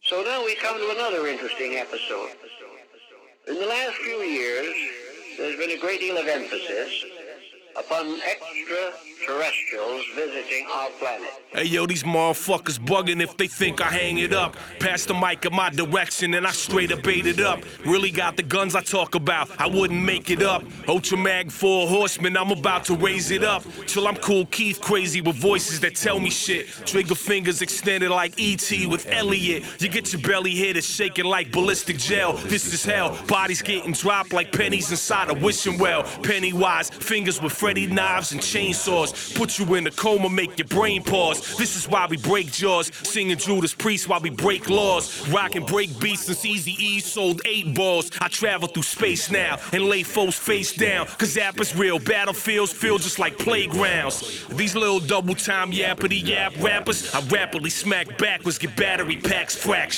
So now we come to another interesting episode. In the last few years, there's been a great deal of emphasis upon extraterrestrials visiting our planet. Hey yo, these motherfuckers bugging if they think I hang it up. Pass the mic in my direction and I straight up ate it up. Really got the guns I talk about, I wouldn't make it up. Ultra Mag 4 horsemen, I'm about to raise it up. Till I'm Cool Keith crazy with voices that tell me shit. Trigger fingers extended like E.T. with Elliot. You get your belly hit, it's shaking like ballistic gel. This is hell, bodies getting dropped like pennies inside a wishing well. Pennywise, fingers with Freddy knives and chainsaws. Put you in a coma, make your brain pause. This is why we break jaws, singing Judas Priest while we break laws. Rock and break beats since Eazy-E sold 8 balls. I travel through space now and lay foes face down. Cause Zap is real, battlefields feel just like playgrounds. These little double time yappity yap rappers, I rapidly smack backwards, get battery packs fracked.